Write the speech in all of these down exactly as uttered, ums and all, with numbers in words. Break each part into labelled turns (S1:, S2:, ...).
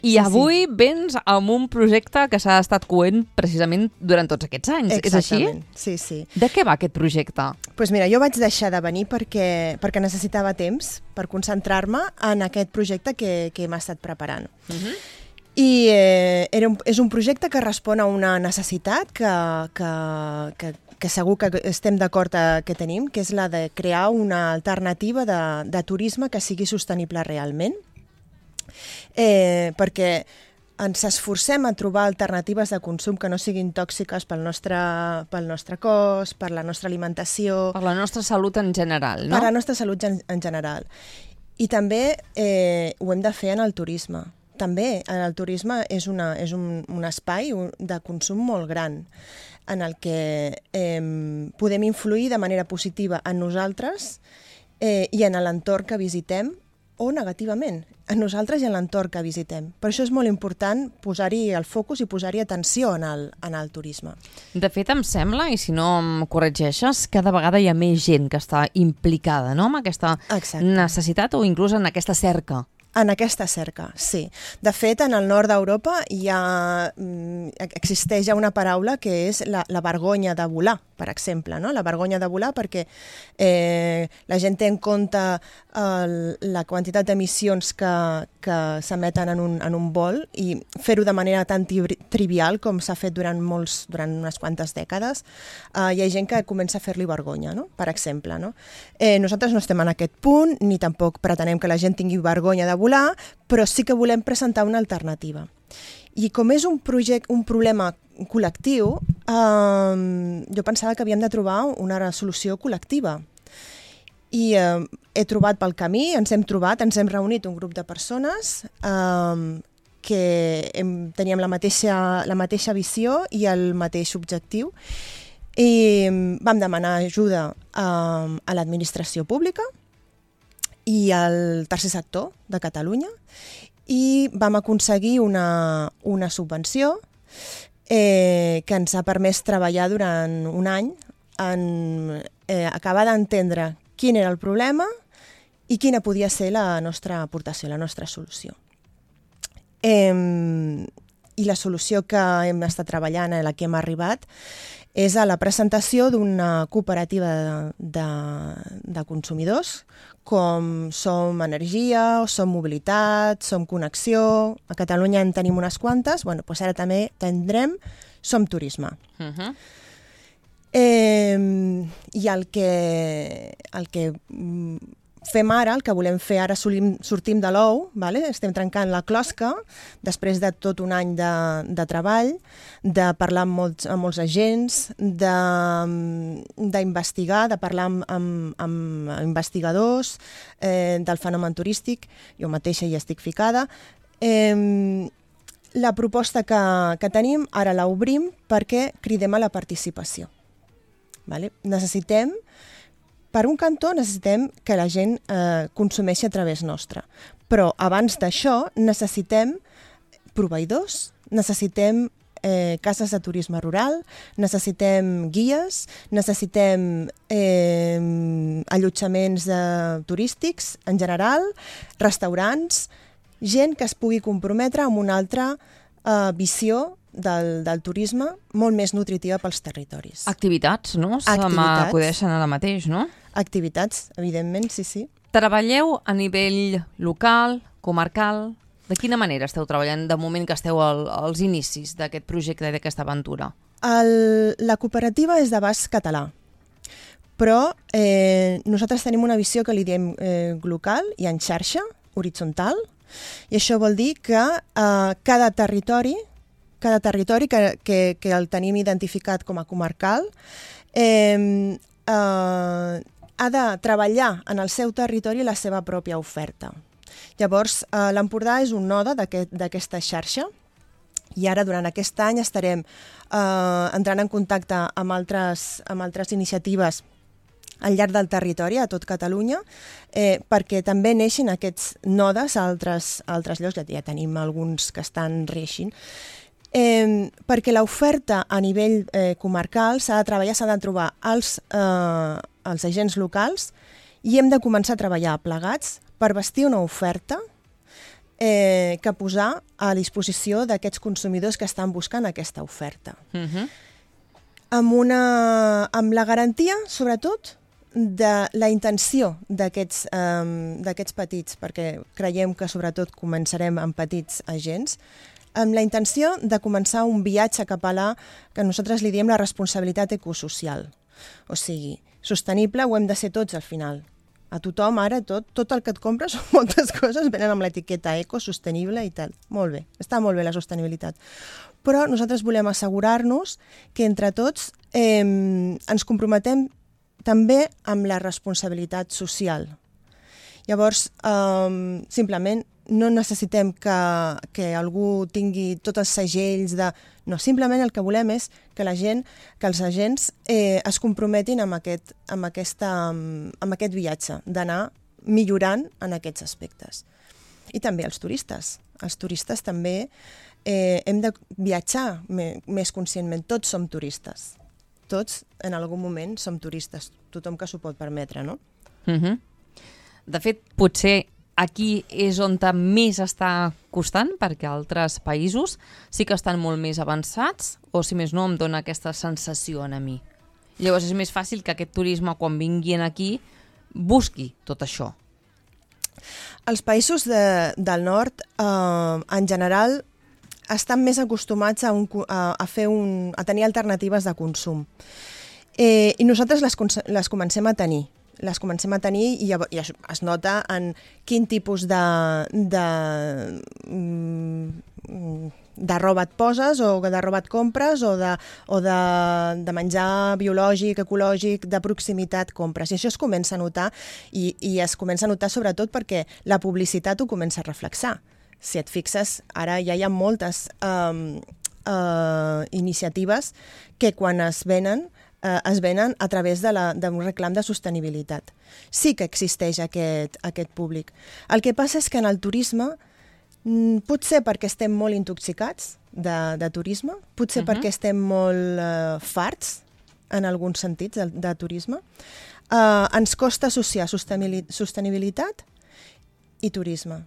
S1: I avui vens amb un projecte que s'ha estat coent precisament durant tots aquests anys.
S2: Exactament.
S1: És així?
S2: Sí, sí.
S1: De què va aquest projecte?
S2: Doncs pues mira, jo vaig deixar de venir perquè, perquè necessitava temps per concentrar-me en aquest projecte que, que m'ha estat preparant. Uh-huh. I eh, era un, és un projecte que respon a una necessitat que, que, que, que segur que estem d'acord que tenim, que és la de crear una alternativa de, de turisme que sigui sostenible realment. Eh, perquè ens esforcem a trobar alternatives de consum que no siguin tòxiques pel nostre, pel nostre cos, per la nostra alimentació...
S1: Per la nostra salut en general, no?
S2: Per la nostra salut en, en general. I també eh, ho hem de fer en el turisme. També el turisme és, una, és un, un espai de consum molt gran en el que eh, podem influir de manera positiva en nosaltres eh, i en l'entorn que visitem, o negativament, a nosaltres i en l'entorn que visitem. Per això és molt important posar-hi el focus i posar-hi atenció en el, en el turisme.
S1: De fet, em sembla, i si no em corregeixes, cada vegada hi ha més gent que està implicada, no?, amb aquesta Exacte. necessitat o inclús en aquesta cerca.
S2: En aquesta cerca, sí. De fet, en el nord d'Europa hi ha, existeix ja una paraula que és la, la vergonya de volar, per exemple, no? La vergonya de volar perquè eh, la gent té en compte el, la quantitat d'emissions que, que s'emeten en, un, en un vol i fer-ho de manera tan trivial com s'ha fet durant, molts, durant unes quantes dècades, eh, hi ha gent que comença a fer-li vergonya, no? Per exemple. No? Eh, nosaltres no estem en aquest punt, ni tampoc pretenem que la gent tingui vergonya de volar, però sí que volem presentar una alternativa. I com és un, projecte, un problema col·lectiu, eh, jo pensava que havíem de trobar una solució col·lectiva. I eh, he trobat pel camí, ens hem trobat, ens hem reunit un grup de persones eh, que hem, teníem la mateixa, la mateixa visió i el mateix objectiu, i vam demanar ajuda eh, a l'administració pública i al tercer sector de Catalunya i vam aconseguir una, una subvenció eh, que ens ha permès treballar durant un any en eh, acabar d'entendre quin era el problema i quina podia ser la nostra aportació, la nostra solució. Eh, I la solució que hem estat treballant, a la que hem arribat, és a la presentació d'una cooperativa de, de, de consumidors, com Som Energia, Som Mobilitat, Som Connexió. A Catalunya en tenim unes quantes, bueno, doncs ara també tindrem Som Turisme. Uh-huh. eh, I el que, el que fem ara, el que volem fer ara, solim, sortim de l'ou, vale? Estem trencant la closca, després de tot un any de, de treball, de parlar amb molts, amb molts agents, d'investigar, de, de parlar amb, amb, amb investigadors eh, del fenomen turístic, jo mateixa hi estic ficada. Eh, la proposta que, que tenim, ara l'obrim perquè cridem a la participació. Vale? Necessitem Per un cantó necessitem que la gent eh, consumeixi a través nostre, però abans d'això necessitem proveïdors, necessitem eh, cases de turisme rural, necessitem guies, necessitem eh, allotjaments eh, turístics en general, restaurants, gent que es pugui comprometre amb una altra eh, visió Del, del turisme molt més nutritiva pels territoris.
S1: Activitats, no? Se m'acudeixen ara mateix, no?
S2: Activitats, evidentment, sí, sí.
S1: Treballeu a nivell local, comarcal? De quina manera esteu treballant de moment que esteu al, als inicis d'aquest projecte i d'aquesta aventura?
S2: El, la cooperativa és d'abast català, però eh, nosaltres tenim una visió que li diem eh, local i en xarxa, horitzontal, i això vol dir que eh, cada territori cada territori que, que, que el tenim identificat com a comarcal eh, eh, ha de treballar en el seu territori la seva pròpia oferta. Llavors, eh, l'Empordà és un node d'aquesta xarxa i ara durant aquest any estarem eh, entrant en contacte amb altres, amb altres iniciatives al llarg del territori, a tot Catalunya, eh, perquè també neixin aquests nodes a altres, a altres llocs, ja, ja tenim alguns que estan reeixint. Eh, perquè l'oferta a nivell eh, comarcal s'ha de treballar, s'ha de trobar els, eh, els agents locals i hem de començar a treballar plegats per vestir una oferta eh, que posar a disposició d'aquests consumidors que estan buscant aquesta oferta.
S1: Uh-huh.
S2: Amb, una, amb la garantia, sobretot, de la intenció d'aquests um, d'aquests petits, perquè creiem que sobretot començarem amb petits agents, amb la intenció de començar un viatge cap a la que nosaltres li diem la responsabilitat ecosocial. O sigui, sostenible ho hem de ser tots al final. A tothom ara tot, tot el que et compres, moltes coses venen amb l'etiqueta eco, sostenible i tal. Molt bé, està molt bé la sostenibilitat. Però nosaltres volem assegurar-nos que entre tots eh, ens comprometem també amb la responsabilitat social. Llavors, um, simplement no necessitem que, que algú tingui tots els segells de... No, simplement el que volem és que la gent, que els agents eh, es comprometin amb aquest, amb, aquesta, amb aquest viatge, d'anar millorant en aquests aspectes. I també els turistes. Els turistes també eh, hem de viatjar més conscientment. Tots som turistes. Tots, en algun moment, som turistes. Tothom que s'ho pot permetre, no?
S1: Uh-huh. De fet, potser aquí és on més està costant, perquè altres països sí que estan molt més avançats, o si més no em dona aquesta sensació a mi. Llavors és més fàcil que aquest turisme, quan vinguin aquí, busqui tot això.
S2: Els països de, del nord, eh, en general, estan més acostumats a, un, a, a, fer un, a tenir alternatives de consum. Eh, I nosaltres les, les comencem a tenir. Les comencem a tenir i, i es nota en quin tipus de, de, de roba et poses o de roba et compres o de, o de, de menjar biològic, ecològic, de proximitat compres. I això es comença a notar i, i es comença a notar sobretot perquè la publicitat ho comença a reflexar. Si et fixes, ara ja hi ha moltes um, uh, iniciatives que quan es venen Uh, es venen a través d'un reclam de sostenibilitat. Sí que existeix aquest, aquest públic. El que passa és que en el turisme, mm, potser perquè estem molt intoxicats de, de turisme, potser uh-huh. perquè estem molt uh, farts, en alguns sentits, de, de turisme, uh, ens costa associar sostenibilitat i turisme.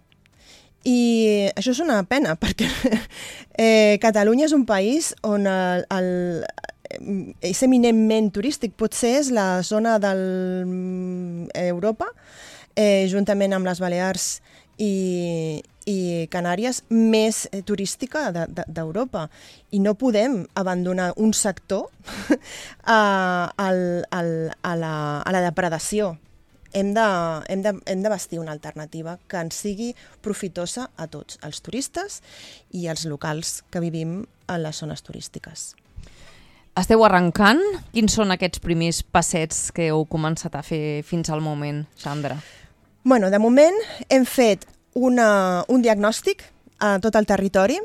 S2: I això és una pena, perquè eh, Catalunya és un país on el, el és eminentment turístic, potser és la zona d'Europa, eh, juntament amb les Balears i, i Canàries, més eh, turística d'Europa. I no podem abandonar un sector a, al, al, a, la, a la depredació. Hem de, hem, de, hem de vestir una alternativa que ens sigui profitosa a tots, els turistes i els locals que vivim en les zones turístiques.
S1: Esteu arrencant? Quins són aquests primers passets que heu començat a fer fins al moment, Sandra?
S2: Bueno, de moment hem fet una, un diagnòstic a tot el territori,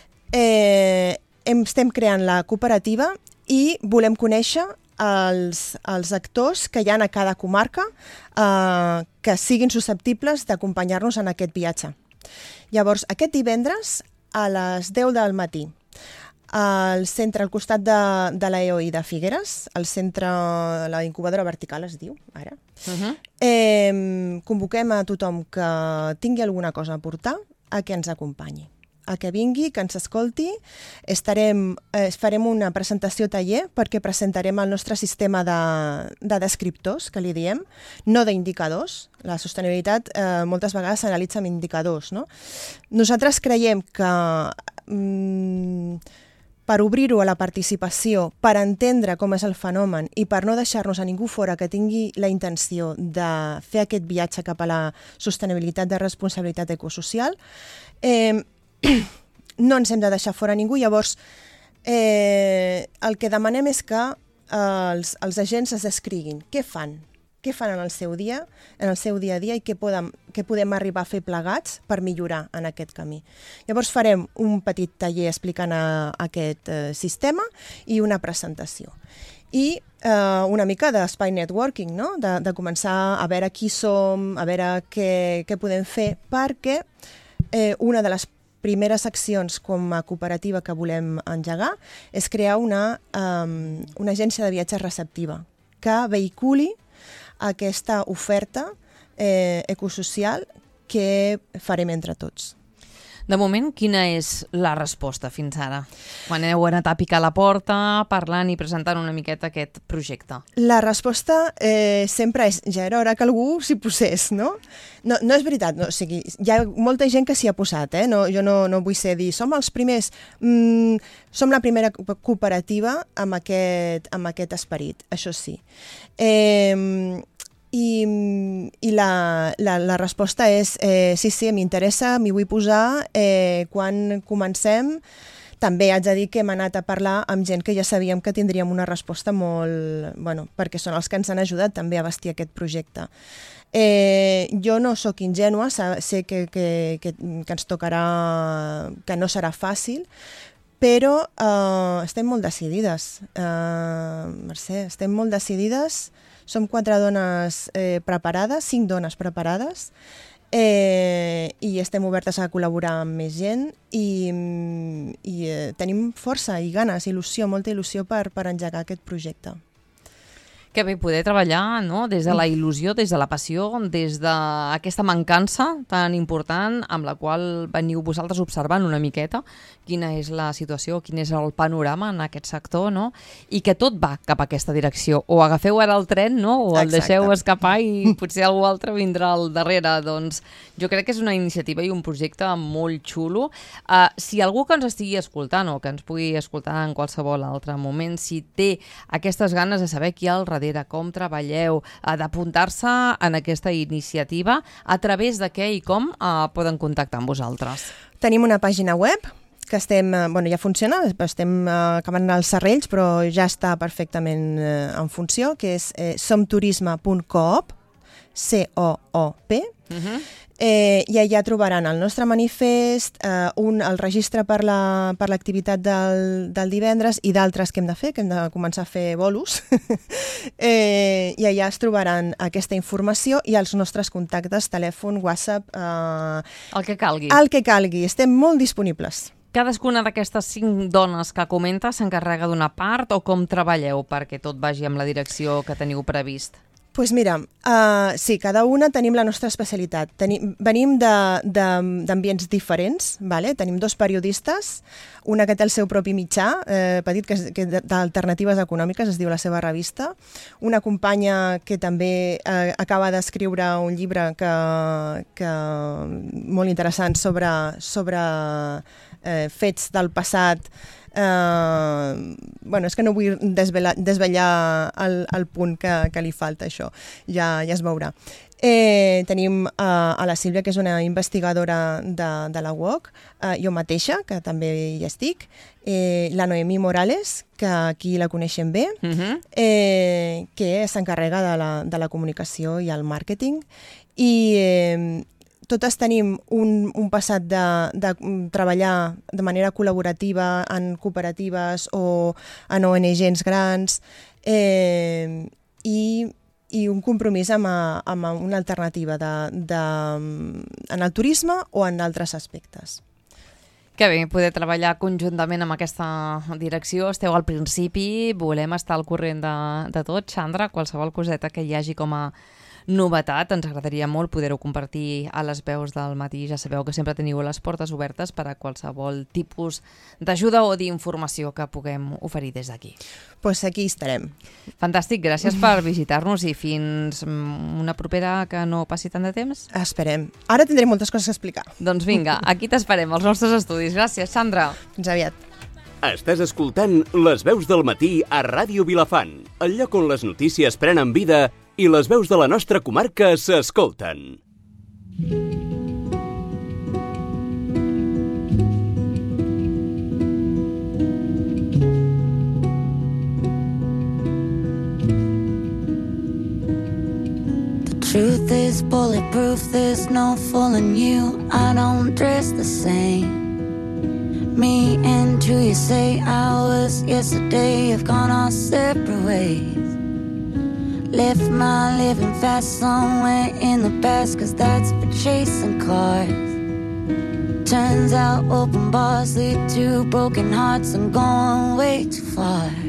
S2: eh, estem creant la cooperativa i volem conèixer els, els actors que hi ha a cada comarca eh, que siguin susceptibles d'acompanyar-nos en aquest viatge. Llavors, aquest divendres a les deu del matí, al centre, al costat de, de l'E O I de Figueres, al centre, la incubadora vertical es diu, ara, uh-huh. eh, convoquem a tothom que tingui alguna cosa a portar a que ens acompanyi, a que vingui, que ens escolti. Estarem, eh, farem una presentació taller perquè presentarem el nostre sistema de, de descriptors, que li diem, no d'indicadors. La sostenibilitat eh, moltes vegades s'analitza amb indicadors, no? Nosaltres creiem que mm, per obrir-ho a la participació, per entendre com és el fenomen i per no deixar-nos a ningú fora que tingui la intenció de fer aquest viatge cap a la sostenibilitat de responsabilitat ecosocial, eh, no ens hem de deixar fora ningú. Llavors, eh, el que demanem és que eh, els, els agents es descriguin què fan, què fan en el seu dia, en el seu dia a dia i què podem, què podem arribar a fer plegats per millorar en aquest camí. Llavors farem un petit taller explicant a, a aquest eh, sistema i una presentació. I eh, una mica d'espai networking, no? de, de començar a veure qui som, a veure què, què podem fer, perquè eh, una de les primeres accions com a cooperativa que volem engegar és crear una, um, una agència de viatges receptiva que vehiculi aquesta oferta eh, ecosocial que farem entre tots.
S1: De moment, quina és la resposta fins ara? Quan heu anat a picar la porta, parlant i presentant una miqueta aquest projecte.
S2: La resposta eh, sempre és, ja era hora que algú s'hi posés, no? No, no és veritat, no, o sigui, hi ha molta gent que s'hi ha posat, eh? No, jo no, no vull ser dir, som els primers, mm, som la primera cooperativa amb aquest, amb aquest esperit, això sí. Eh, I, i la, la, la resposta és eh, sí, sí, m'interessa, m'hi vull posar, eh, quan comencem. També haig de dir que hem anat a parlar amb gent que ja sabíem que tindríem una resposta molt... Bueno, perquè són els que ens han ajudat també a vestir aquest projecte. Eh, jo no sóc ingènua, sé que, que, que, que ens tocarà, que no serà fàcil, però eh, estem molt decidides. Eh, Mercè, estem molt decidides. Som quatre dones eh, preparades, cinc dones preparades, eh, i estem obertes a col·laborar amb més gent i, i eh, tenim força i ganes, il·lusió, molta il·lusió per, per engegar aquest projecte.
S1: Que bé poder treballar, no? Des de la il·lusió, des de la passió, des d'aquesta mancança tan important amb la qual veniu vosaltres observant una miqueta quina és la situació, quin és el panorama en aquest sector, no? I que tot va cap a aquesta direcció. O agafeu ara el tren, no? O el
S2: Exacte.
S1: deixeu escapar i potser algú altre vindrà al darrere. Doncs jo crec que és una iniciativa i un projecte molt xulo. Uh, si algú que ens estigui escoltant o que ens pugui escoltar en qualsevol altre moment, si té aquestes ganes de saber qui hi ha al darrere, com treballeu, d'apuntar-se en aquesta iniciativa, a través de què i com eh, poden contactar amb vosaltres?
S2: Tenim una pàgina web que estem, bueno, ja funciona, estem acabant els serrells, però ja està perfectament eh, en funció, que és eh, somturisme punt coop, C O O P, uh-huh. eh, i allà trobaran el nostre manifest, eh, un, el registre per la, per l'activitat del, del divendres i d'altres que hem de fer, que hem de començar a fer bolos, eh, i allà es trobaran aquesta informació i els nostres contactes, telèfon, WhatsApp... Eh,
S1: el que calgui.
S2: El que calgui, estem molt disponibles.
S1: Cadascuna d'aquestes cinc dones que comenta s'encarrega d'una part o com treballeu perquè tot vagi amb la direcció que teniu previst?
S2: Doncs pues mira, uh, sí, cada una tenim la nostra especialitat. Tenim, venim d'ambients diferents, vale? Tenim dos periodistes, una que té el seu propi mitjà, eh, petit, que, que d'Alternatives Econòmiques, es diu la seva revista, una companya que també eh, acaba d'escriure un llibre que, que, molt interessant sobre, sobre eh, fets del passat. Uh, bueno, és que no vull desvelar, desvetllar el, el punt que, que li falta, això, ja, ja es veurà. Eh, tenim uh, a la Sílvia, que és una investigadora de, de la U O C, uh, jo mateixa, que també hi estic, eh, la Noemí Morales, que aquí la coneixem bé, uh-huh. eh, que s'encarrega de, la, de la comunicació i el màrqueting, i eh, totes tenim un, un passat de, de treballar de manera col·laborativa en cooperatives o en O N Gs grans, eh, i, i un compromís amb, amb una alternativa de, de, en el turisme o en altres aspectes.
S1: Que bé poder treballar conjuntament amb aquesta direcció. Esteu al principi, volem estar al corrent de, de tot. Xandra, qualsevol coseta que hi hagi com a novetat, ens agradaria molt poder-ho compartir a les veus del matí. Ja sabeu que sempre teniu les portes obertes per a qualsevol tipus d'ajuda o d'informació que puguem oferir des d'aquí.
S2: Doncs pues aquí estarem.
S1: Fantàstic, gràcies per visitar-nos i fins una propera que no passi tant de temps.
S2: Esperem. Ara tindré moltes coses a explicar.
S1: Doncs vinga, aquí t'esperem, als nostres estudis. Gràcies, Sandra.
S2: Fins aviat.
S3: Estàs escoltant Les veus del matí a Ràdio Vilafant, el lloc on les notícies prenen vida i les veus de la nostra comarca s'escolten.
S4: The truth is bulletproof, there's no fooling you. I don't dress the same. Me and who you say I was yesterday have gone our separate ways. Left my living fast somewhere in the past, cause that's for chasing cars. Turns out open bars lead to broken hearts and going way too far.